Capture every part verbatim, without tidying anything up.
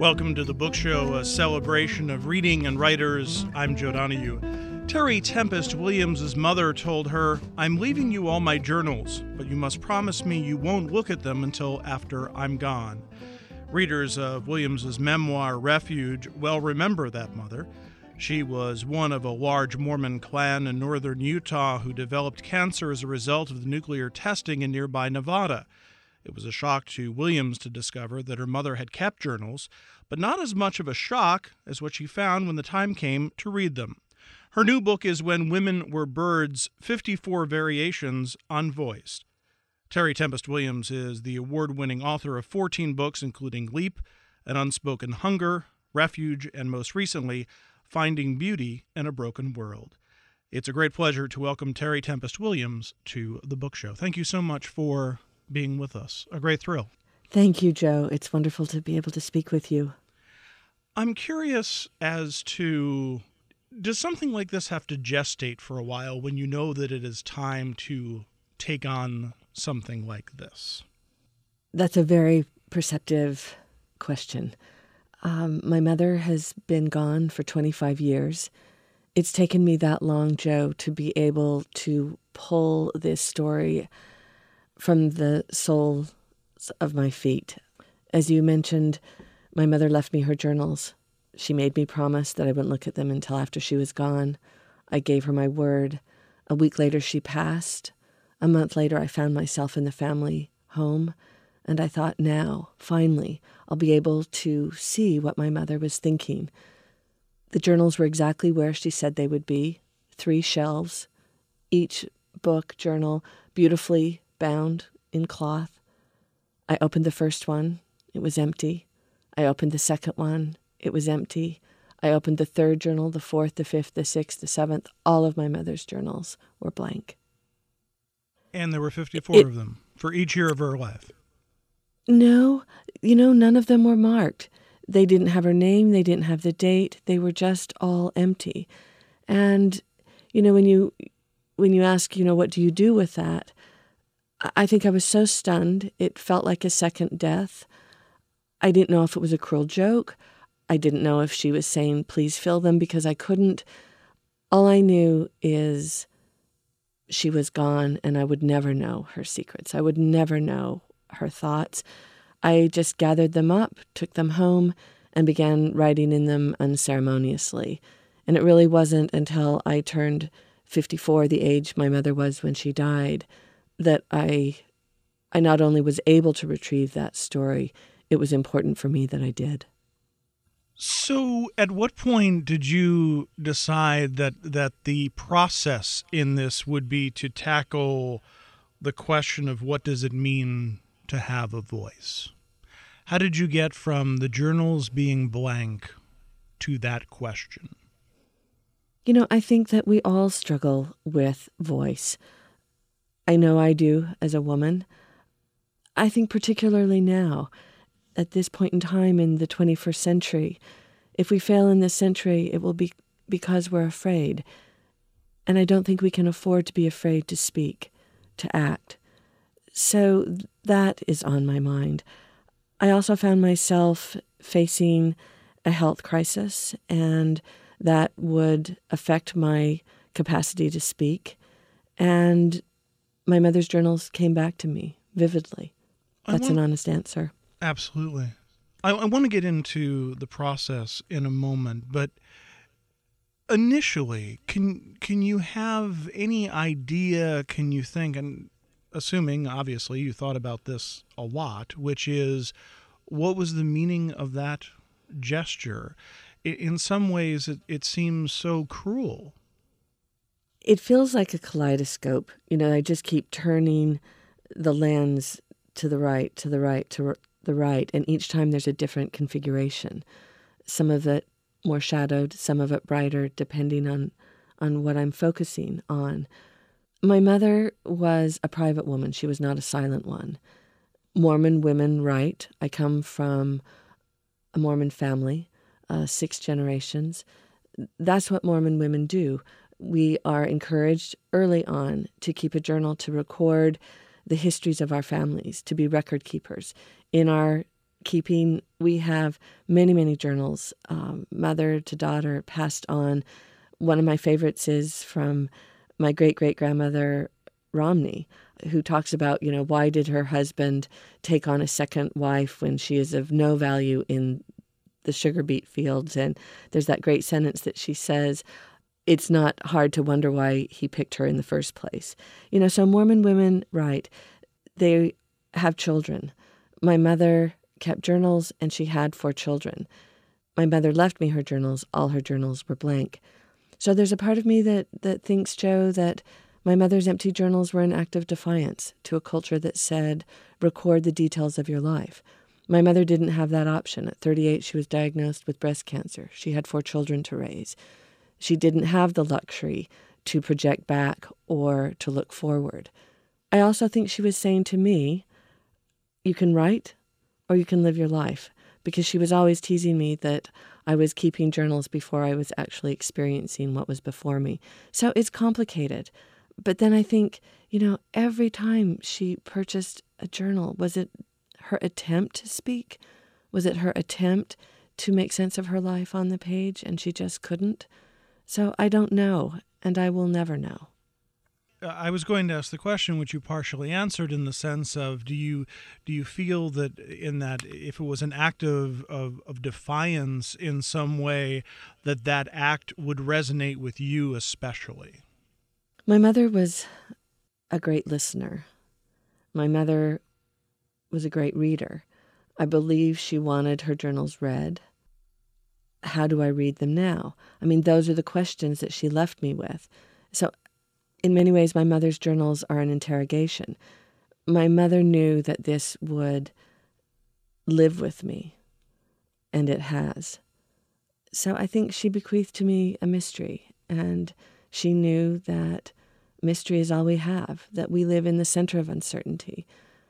Welcome to the Book Show, a celebration of reading and writers. I'm Joe Donahue. Terry Tempest Williams' mother told her, "I'm leaving you all my journals, but you must promise me you won't look at them until after I'm gone." Readers of Williams' memoir, Refuge, well remember that mother. She was one of a large Mormon clan in northern Utah who developed cancer as a result of the nuclear testing in nearby Nevada. It was a shock to Williams to discover that her mother had kept journals, but not as much of a shock as what she found when the time came to read them. Her new book is When Women Were Birds, fifty-four Variations on Voice. Terry Tempest Williams is the award-winning author of fourteen books, including Leap, An Unspoken Hunger, Refuge, and most recently, Finding Beauty in a Broken World. It's a great pleasure to welcome Terry Tempest Williams to the Book Show. Thank you so much for being with us. A great thrill. Thank you, Joe. It's wonderful to be able to speak with you. I'm curious as to, does something like this have to gestate for a while when you know that it is time to take on something like this? That's a very perceptive question. Um, my mother has been gone for twenty-five years. It's taken me that long, Joe, to be able to pull this story from the soles of my feet. As you mentioned, my mother left me her journals. She made me promise that I wouldn't look at them until after she was gone. I gave her my word. A week later, she passed. A month later, I found myself in the family home, and I thought, now, finally, I'll be able to see what my mother was thinking. The journals were exactly where she said they would be, three shelves, each book, journal, beautifully bound in cloth. I opened the first one. It was empty. I opened the second one. It was empty. I opened the third journal, the fourth, the fifth, the sixth, the seventh. All of my mother's journals were blank. And there were fifty-four It, of them for each year of her life. No, you know, none of them were marked. They didn't have her name. They didn't have the date. They were just all empty. And, you know, when you when you ask, you know, what do you do with that? I think I was so stunned. It felt like a second death. I didn't know if it was a cruel joke. I didn't know if she was saying, please fill them, because I couldn't. All I knew is she was gone, and I would never know her secrets. I would never know her thoughts. I just gathered them up, took them home, and began writing in them unceremoniously. And it really wasn't until I turned fifty-four, the age my mother was when she died, that I I not only was able to retrieve that story, it was important for me that I did. So at what point did you decide that, that the process in this would be to tackle the question of what does it mean to have a voice? How did you get from the journals being blank to that question? You know, I think that we all struggle with voice. I know I do as a woman. I think particularly now, at this point in time in the twenty-first century, if we fail in this century, it will be because we're afraid. And I don't think we can afford to be afraid to speak, to act. So that is on my mind. I also found myself facing a health crisis, and that would affect my capacity to speak. And my mother's journals came back to me vividly. That's want, an honest answer. Absolutely. I, I want to get into the process in a moment, but initially, can can you have any idea, can you think, and assuming, obviously, you thought about this a lot, which is, what was the meaning of that gesture? In some ways, it, it seems so cruel. It feels like a kaleidoscope. You know, I just keep turning the lens to the right, to the right, to the right, and each time there's a different configuration. Some of it more shadowed, some of it brighter, depending on, on what I'm focusing on. My mother was a private woman. She was not a silent one. Mormon women write. I come from a Mormon family, uh, six generations. That's what Mormon women do. We are encouraged early on to keep a journal, to record the histories of our families, to be record keepers. In our keeping, we have many, many journals, um, mother to daughter, passed on. One of my favorites is from my great-great-grandmother Romney, who talks about, you know, why did her husband take on a second wife when she is of no value in the sugar beet fields? And there's that great sentence that she says, it's not hard to wonder why he picked her in the first place. You know, so Mormon women, right, they have children. My mother kept journals, and she had four children. My mother left me her journals. All her journals were blank. So there's a part of me that, that thinks, Joe, that my mother's empty journals were an act of defiance to a culture that said, record the details of your life. My mother didn't have that option. At thirty-eight, she was diagnosed with breast cancer. She had four children to raise. She didn't have the luxury to project back or to look forward. I also think she was saying to me, you can write or you can live your life, because she was always teasing me that I was keeping journals before I was actually experiencing what was before me. So it's complicated. But then I think, you know, every time she purchased a journal, was it her attempt to speak? Was it her attempt to make sense of her life on the page, and she just couldn't? So I don't know, and I will never know. I was going to ask the question, which you partially answered, in the sense of, do you do you feel that in that if it was an act of, of, of defiance in some way, that that act would resonate with you especially? My mother was a great listener. My mother was a great reader. I believe she wanted her journals read. How do I read them now? I mean, those are the questions that she left me with. So in many ways, my mother's journals are an interrogation. My mother knew that this would live with me, and it has. So I think she bequeathed to me a mystery, and she knew that mystery is all we have, that we live in the center of uncertainty.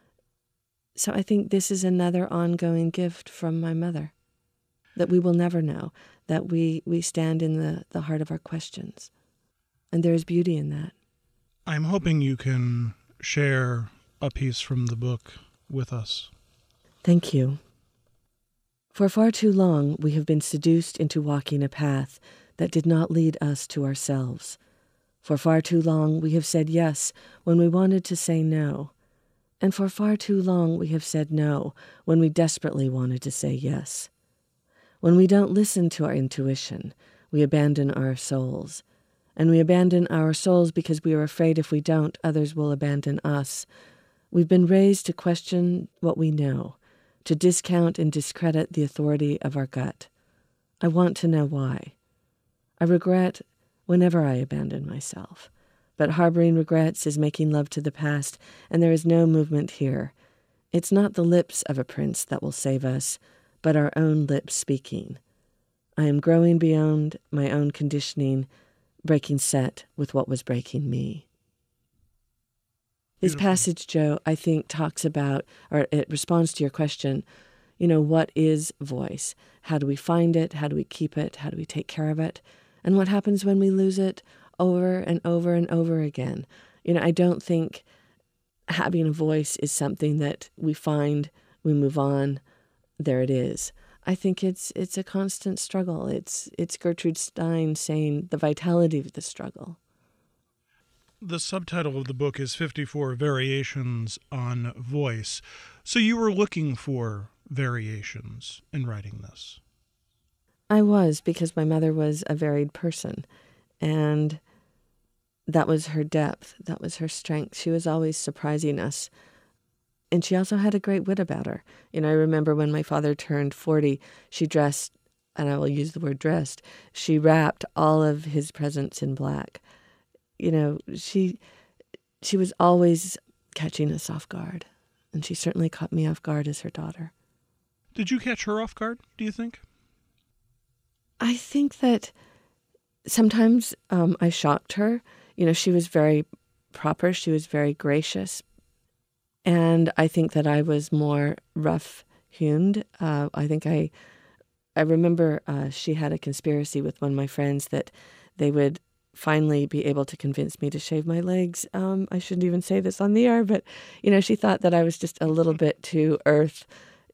So I think this is another ongoing gift from my mother, that we will never know, that we, we stand in the, the heart of our questions. And there is beauty in that. I'm hoping you can share a piece from the book with us. Thank you. For far too long, we have been seduced into walking a path that did not lead us to ourselves. For far too long, we have said yes when we wanted to say no. And for far too long, we have said no when we desperately wanted to say yes. When we don't listen to our intuition, we abandon our souls. And we abandon our souls because we are afraid if we don't, others will abandon us. We've been raised to question what we know, to discount and discredit the authority of our gut. I want to know why. I regret whenever I abandon myself. But harboring regrets is making love to the past, and there is no movement here. It's not the lips of a prince that will save us, but our own lips speaking. I am growing beyond my own conditioning, breaking set with what was breaking me. This passage, Joe, I think talks about, or it responds to your question, you know, what is voice? How do we find it? How do we keep it? How do we take care of it? And what happens when we lose it over and over and over again? You know, I don't think having a voice is something that we find, we move on, there it is. I think it's it's a constant struggle. It's it's Gertrude Stein saying the vitality of the struggle. The subtitle of the book is fifty-four Variations on Voice. So you were looking for variations in writing this? I was, because my mother was a varied person, and that was her depth. That was her strength. She was always surprising us. And she also had a great wit about her. You know, I remember when my father turned forty, she dressed, and I will use the word dressed, she wrapped all of his presents in black. You know, she she was always catching us off guard. And she certainly caught me off guard as her daughter. Did you catch her off guard, do you think? I think that sometimes um, I shocked her. You know, she was very proper. She was very gracious. And I think that I was more rough-hewn. Uh, I think I, I remember uh, she had a conspiracy with one of my friends that they would finally be able to convince me to shave my legs. Um, I shouldn't even say this on the air, but, you know, she thought that I was just a little bit too earth,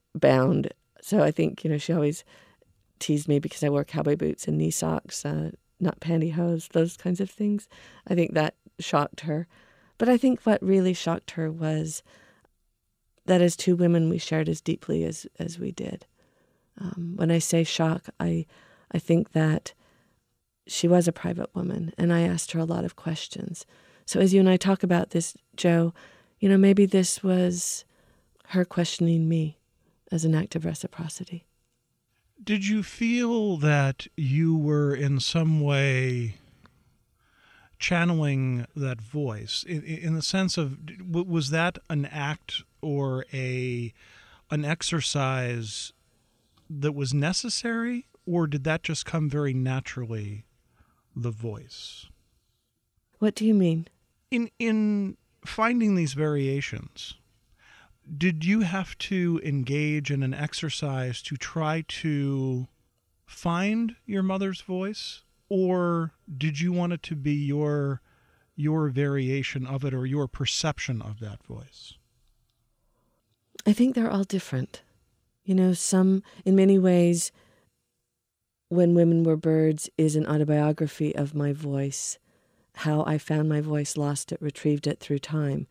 bound. So I think, you know, she always teased me because I wore cowboy boots and knee socks, uh, not pantyhose, those kinds of things. I think that shocked her. But I think what really shocked her was that as two women, we shared as deeply as, as we did. Um, when I say shock, I I think that she was a private woman, and I asked her a lot of questions. So as you and I talk about this, Joe, you know, maybe this was her questioning me as an act of reciprocity. Did you feel that you were in some way channeling that voice in, in the sense of, was that an act or a an exercise that was necessary, or did that just come very naturally, the voice? What do you mean? In in finding these variations, did you have to engage in an exercise to try to find your mother's voice, or did you want it to be your your variation of it or your perception of that voice? I think they're all different. You know, some, in many ways, When Women Were Birds is an autobiography of my voice, how I found my voice, lost it, retrieved it through time.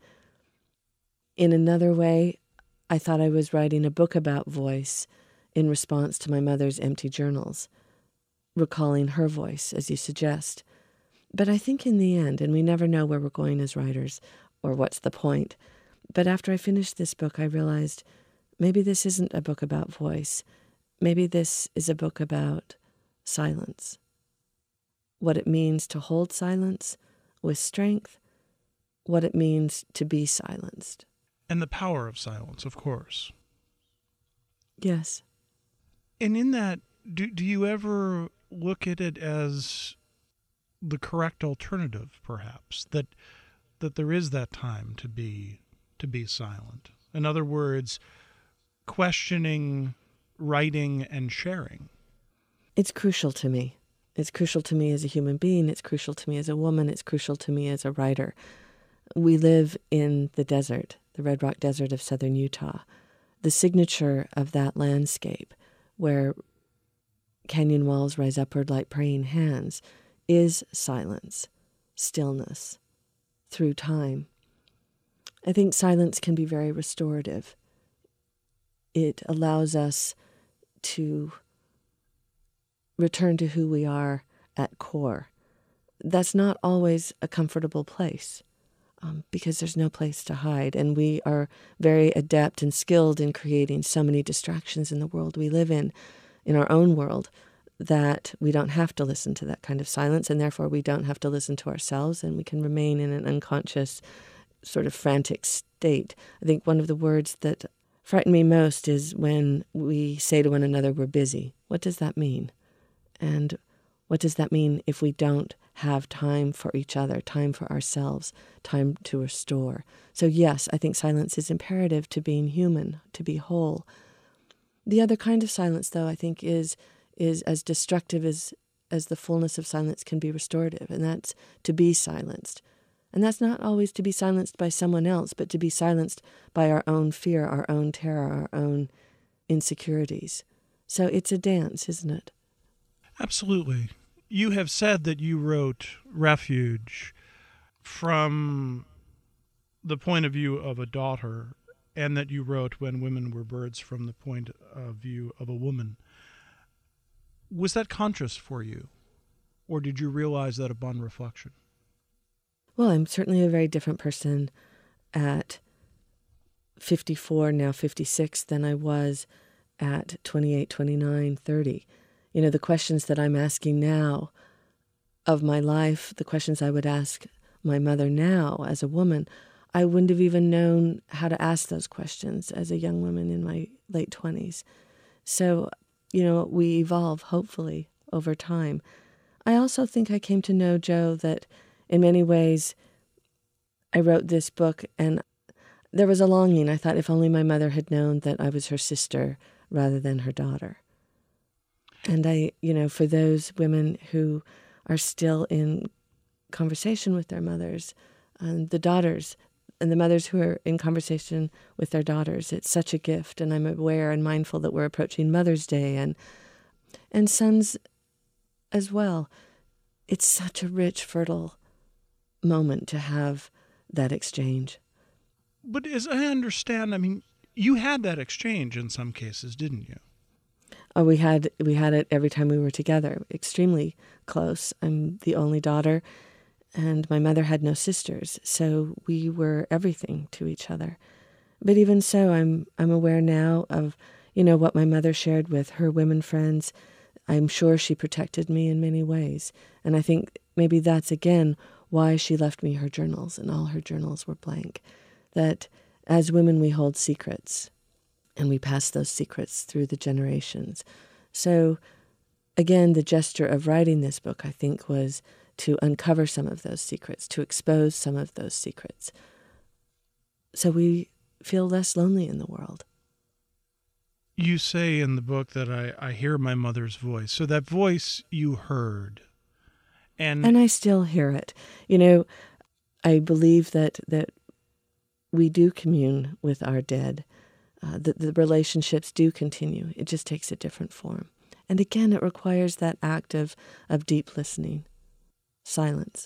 In another way, I thought I was writing a book about voice in response to my mother's empty journals, recalling her voice, as you suggest. But I think in the end, and we never know where we're going as writers or what's the point, but after I finished this book, I realized maybe this isn't a book about voice. Maybe this is a book about silence. What it means to hold silence with strength, what it means to be silenced. And the power of silence, of course. Yes. And in that, do, do you ever look at it as the correct alternative, perhaps, that that there is that time to be to be silent? In other words, questioning, writing, and sharing. It's crucial to me. It's crucial to me as a human being. It's crucial to me as a woman. It's crucial to me as a writer. We live in the desert, the Red Rock Desert of southern Utah. The signature of that landscape, where canyon walls rise upward like praying hands, is silence, stillness, through time. I think silence can be very restorative. It allows us to return to who we are at core. That's not always a comfortable place, um, because there's no place to hide, and we are very adept and skilled in creating so many distractions in the world we live in, in our own world, that we don't have to listen to that kind of silence, and therefore we don't have to listen to ourselves, and we can remain in an unconscious, sort of frantic state. I think one of the words that frighten me most is when we say to one another, we're busy. What does that mean? And what does that mean if we don't have time for each other, time for ourselves, time to restore? So yes, I think silence is imperative to being human, to be whole. The other kind of silence, though, I think is is as destructive as, as the fullness of silence can be restorative, and that's to be silenced. And that's not always to be silenced by someone else, but to be silenced by our own fear, our own terror, our own insecurities. So it's a dance, isn't it? Absolutely. You have said that you wrote Refuge from the point of view of a daughter, and that you wrote When Women Were Birds from the point of view of a woman. Was that conscious for you, or did you realize that upon reflection? Well, I'm certainly a very different person at fifty-four, now fifty-six, than I was at twenty-eight, twenty-nine, thirty. You know, the questions that I'm asking now of my life, the questions I would ask my mother now as a woman, I wouldn't have even known how to ask those questions as a young woman in my late twenties. So, you know, we evolve, hopefully, over time. I also think I came to know, Joe, that in many ways I wrote this book and there was a longing. I thought if only my mother had known that I was her sister rather than her daughter. And I, you know, for those women who are still in conversation with their mothers, and the daughters and the mothers who are in conversation with their daughters. It's such a gift, and I'm aware and mindful that we're approaching Mother's Day, and and sons as well. It's such a rich, fertile moment to have that exchange. But as I understand, I mean, you had that exchange in some cases, didn't you? Oh, we had we had it every time we were together, extremely close. I'm the only daughter, and my mother had no sisters, so we were everything to each other. But even so, I'm I'm aware now of, you know, what my mother shared with her women friends. I'm sure she protected me in many ways, and I think maybe that's again why she left me her journals, and all her journals were blank. That as women we hold secrets, and we pass those secrets through the generations. So again, the gesture of writing this book, I think, was to uncover some of those secrets, to expose some of those secrets, so we feel less lonely in the world. You say in the book that I, I hear my mother's voice. So that voice you heard. And and I still hear it. You know, I believe that, that we do commune with our dead. Uh, the, the relationships do continue. It just takes a different form. And again, it requires that act of, of deep listening, silence.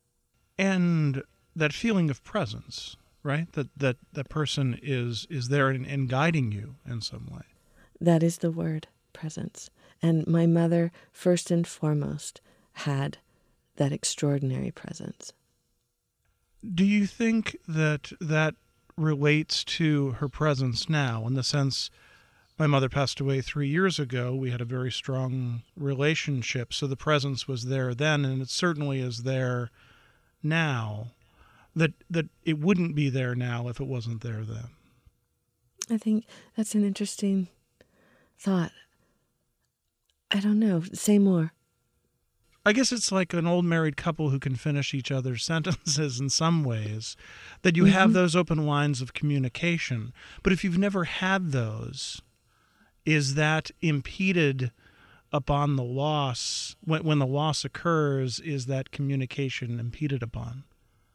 And that feeling of presence, right? That that, that person is, is there and, and guiding you in some way. That is the word, presence. And my mother, first and foremost, had that extraordinary presence. Do you think that that relates to her presence now, in the sense my mother passed away three years ago? We had a very strong relationship, so the presence was there then, and it certainly is there now, that that it wouldn't be there now if it wasn't there then. I think that's an interesting thought. I don't know. Say more. I guess it's like an old married couple who can finish each other's sentences in some ways, that you mm-hmm. have those open lines of communication. But if you've never had those, is that impeded upon the loss? When, when the loss occurs, is that communication impeded upon?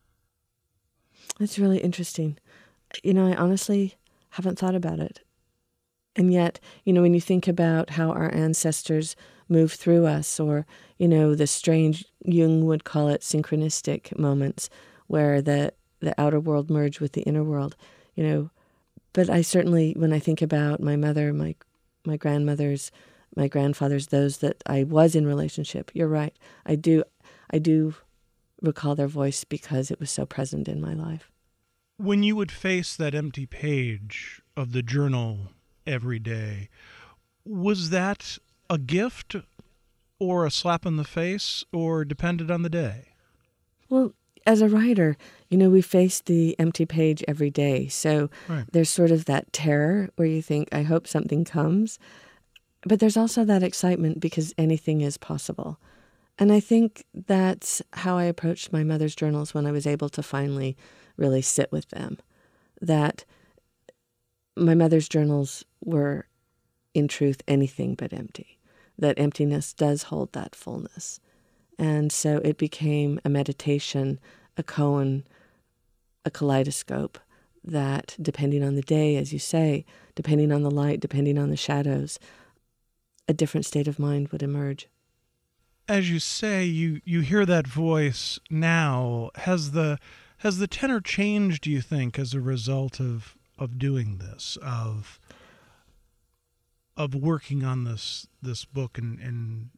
That's really interesting. You know, I honestly haven't thought about it. And yet, you know, when you think about how our ancestors move through us, or, you know, the strange, Jung would call it synchronistic moments, where the, the outer world merge with the inner world, you know. But I certainly, when I think about my mother, my my grandmothers, my grandfathers, those that I was in relationship, you're right. I do, I do recall their voice because it was so present in my life. When you would face that empty page of the journal every day, was that a gift or a slap in the face, or depended on the day? Well, as a writer, you know, we face the empty page every day. So right. There's sort of that terror where you think, I hope something comes. But there's also that excitement because anything is possible. And I think that's how I approached my mother's journals when I was able to finally really sit with them. That my mother's journals were, in truth, anything but empty. That emptiness does hold that fullness. And so it became a meditation, a koan, a kaleidoscope that, depending on the day, as you say, depending on the light, depending on the shadows, a different state of mind would emerge. As you say, you, you hear that voice now. Has the has the tenor changed, do you think, as a result of, of doing this, of of working on this this book and, and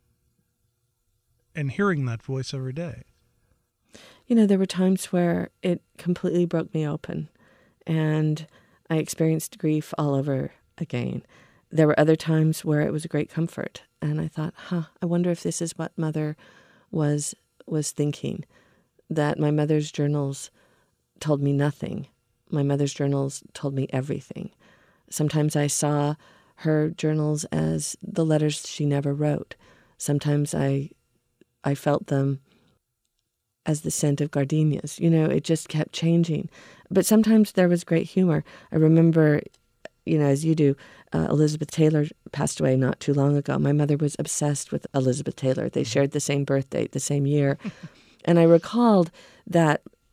and hearing that voice every day? You know, there were times where it completely broke me open, and I experienced grief all over again. There were other times where it was a great comfort, and I thought, huh, I wonder if this is what Mother was was thinking, that my mother's journals told me nothing. My mother's journals told me everything. Sometimes I saw her journals as the letters she never wrote. Sometimes I I felt them as the scent of gardenias. You know, it just kept changing. But sometimes there was great humor. I remember, you know, as you do, uh, Elizabeth Taylor passed away not too long ago. My mother was obsessed with Elizabeth Taylor. They shared the same birth date, the same year. And I recalled that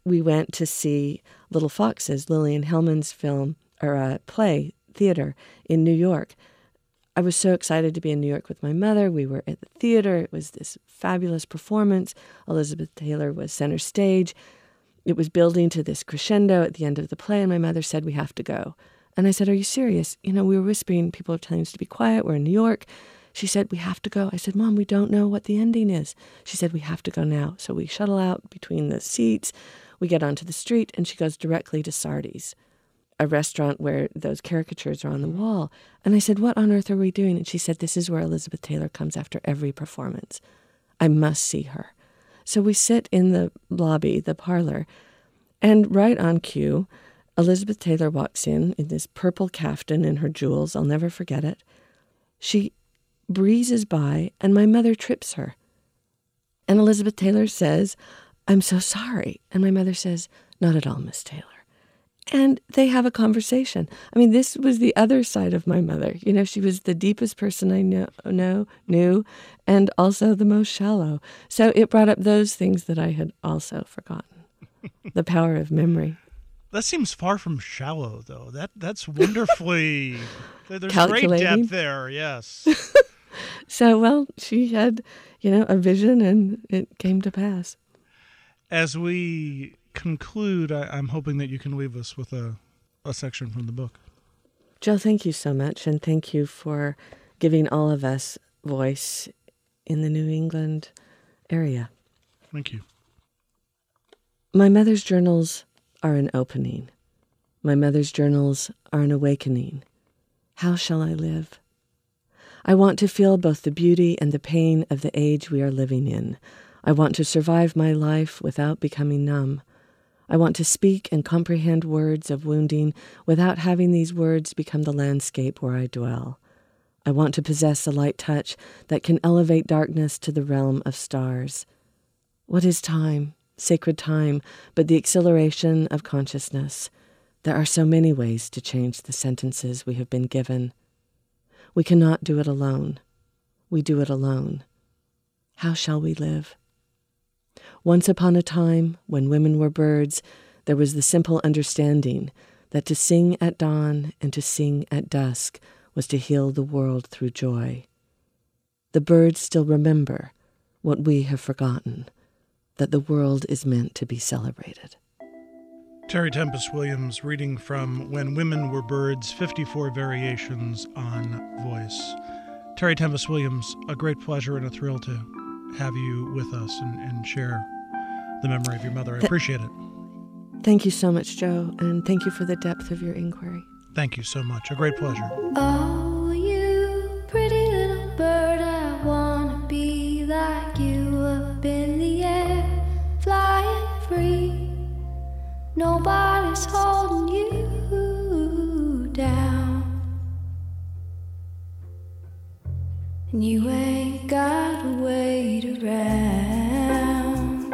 we went to see Little Foxes, Lillian Hellman's film, or uh, play, theater in New York. I was so excited to be in New York with my mother. We were at the theater. It was this fabulous performance. Elizabeth Taylor was center stage. It was building to this crescendo at the end of the play, and my mother said, we have to go. And I said, are you serious? You know, we were whispering. People are telling us to be quiet. We're in New York. She said, we have to go. I said, Mom, we don't know what the ending is. She said, we have to go now. So we shuttle out between the seats. We get onto the street, and she goes directly to Sardi's, a restaurant where those caricatures are on the wall. And I said, what on earth are we doing? And she said, this is where Elizabeth Taylor comes after every performance. I must see her. So we sit in the lobby, the parlor, and right on cue, Elizabeth Taylor walks in in this purple caftan and her jewels. I'll never forget it. She breezes by, and my mother trips her. And Elizabeth Taylor says, I'm so sorry. And my mother says, not at all, Miss Taylor. And they have a conversation. I mean, this was the other side of my mother. You know, she was the deepest person I know, know, knew, and also the most shallow. So it brought up those things that I had also forgotten. The power of memory. That seems far from shallow, though. That That's wonderfully... There's great depth there, yes. So, well, she had, you know, a vision, and it came to pass. As we conclude, I, I'm hoping that you can leave us with a, a section from the book. Joe, thank you so much, and thank you for giving all of us voice in the New England area. Thank you. My mother's journals are an opening. My mother's journals are an awakening. How shall I live? I want to feel both the beauty and the pain of the age we are living in. I want to survive my life without becoming numb. I want to speak and comprehend words of wounding without having these words become the landscape where I dwell. I want to possess a light touch that can elevate darkness to the realm of stars. What is time, sacred time, but the exhilaration of consciousness? There are so many ways to change the sentences we have been given. We cannot do it alone. We do it alone. How shall we live? Once upon a time, when women were birds, there was the simple understanding that to sing at dawn and to sing at dusk was to heal the world through joy. The birds still remember what we have forgotten, that the world is meant to be celebrated. Terry Tempest Williams reading from When Women Were Birds, fifty-four Variations on Voice. Terry Tempest Williams, a great pleasure and a thrill to have you with us and, and share the memory of your mother. I appreciate it. Thank you so much, Joe, and thank you for the depth of your inquiry. Thank you so much. A great pleasure. Oh, you pretty little bird, I want to be like you, up in the air, flying free. Nobody's holding you down, and you ain't got to wait around.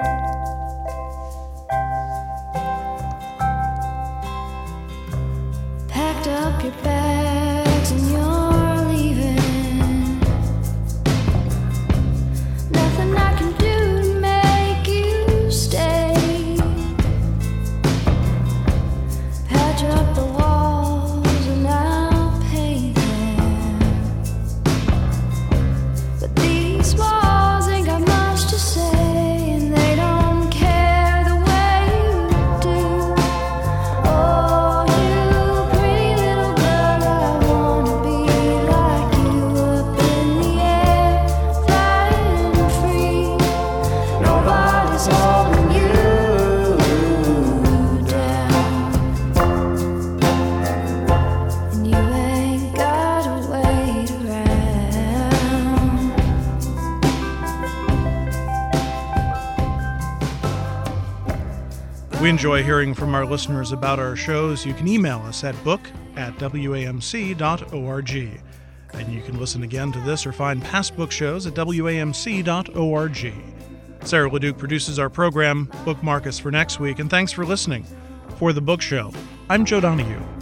Packed up your bags and you're leaving. Nothing I can do to make you stay. Patch up the walls and I'll pay them. But these walls ain't got much to say, and they don't care the way you do. Oh, you pretty little girl, I wanna be like you, up in the air, flying free. Nobody's holding you down, and you ain't gotta wait around. We enjoy hearing from our listeners about our shows. You can email us at book at w a m c dot org. And you can listen again to this or find past book shows at w a m c dot org. Sarah LeDuc produces our program. Bookmark us for next week, and thanks for listening. For The Book Show, I'm Joe Donahue.